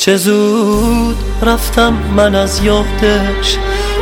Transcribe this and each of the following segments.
چه زود رفتم من از یادش،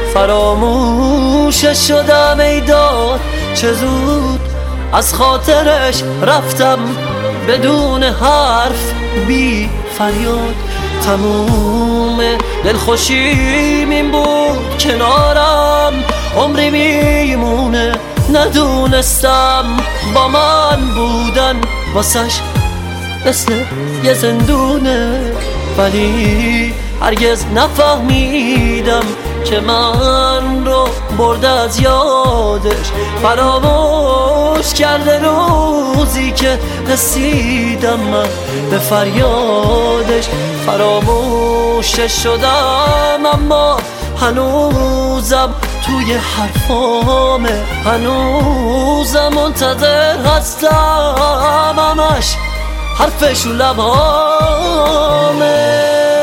فراموشش شدم ای داد. چه زود از خاطرش رفتم بدون حرف بی فریاد. تموم دلخوشیم این بود کنارم، عمری میمونه ندونستم با من بودن واسش مثل یه زندونه. ولی هرگز نفهمیدم که من رو برده از یادش، فراموش کرده روزی که رسیدم من به فریادش. فراموشش شدم اما هنوزم توی حرفامه، هنوزم منتظر هستم، همش حرفش و لبامه.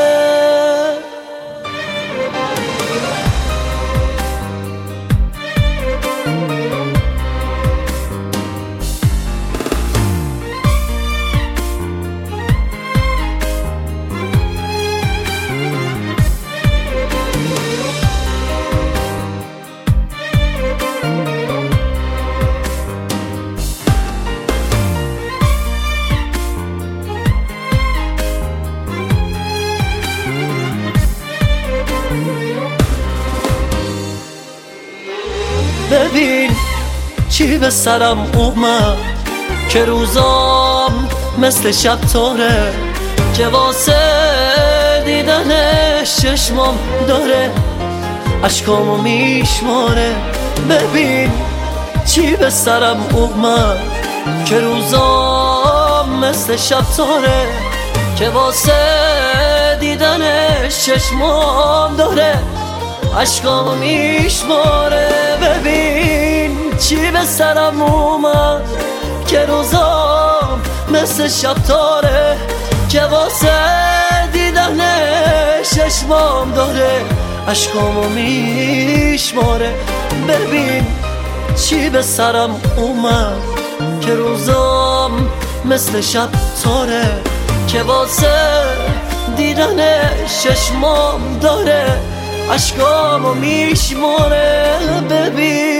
ببین چی به سرم اومد که روزام مثل شب تاره، که واسه دیدنش چشمام داره اشکامو میشماره. ببین چی به سرم اومد که روزام مثل شب تاره، که واسه دیدنش چشمام داره اشکامو میشماره. ببین چی به سرم اومد که روزام مثل شب تاره، که واسه دیدنش چشمام داره اشکامو میشماره. ببین چی به سرم اومد که روزام مثل شب تاره، که واسه دیدنش چشمام داره اشکامو میشماره. ببین